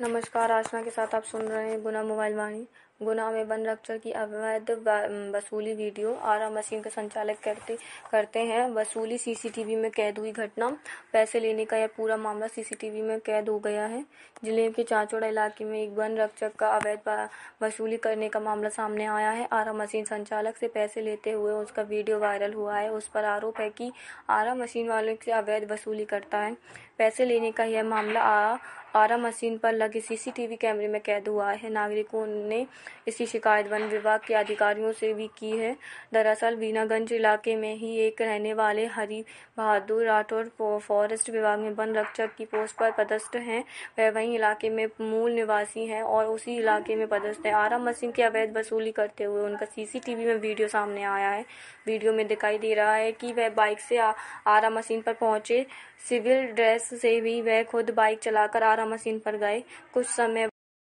नमस्कार, आशना के साथ आप सुन रहे हैं गुना मोबाइल वाणी। गुना में वन रक्षक की अवैध वसूली वीडियो। आरा मशीन का संचालक करते हैं वसूली। सीसीटीवी में कैद हुई घटना। पैसे लेने का यह पूरा मामला सीसीटीवी में कैद हो गया है। जिले के चांचौड़ा इलाके में एक वन रक्षक का अवैध वसूली करने का मामला सामने आया है। आरा मशीन संचालक से पैसे लेते हुए उसका वीडियो वायरल हुआ है। उस पर आरोप है कि आरा मशीन वालों से अवैध वसूली करता है। पैसे लेने का यह मामला आरा मशीन पर लगे सीसीटीवी कैमरे में कैद हुआ है। नागरिकों ने इसकी शिकायत वन विभाग के अधिकारियों से भी की है। दरअसल वीनागंज इलाके में ही एक रहने वाले हरि बहादुर राठौर फॉरेस्ट विभाग में वन रक्षक की पोस्ट पर पदस्थ हैं। वह वहीं इलाके में मूल निवासी हैं और उसी इलाके में पदस्थ है। आरा मशीन की अवैध वसूली करते हुए उनका सीसीटीवी में वीडियो सामने आया है। वीडियो में दिखाई दे रहा है कि वह बाइक से आरा मशीन पर पहुंचे। सिविल ड्रेस से भी वह खुद बाइक चलाकर आरा मशीन पर गए। कुछ समय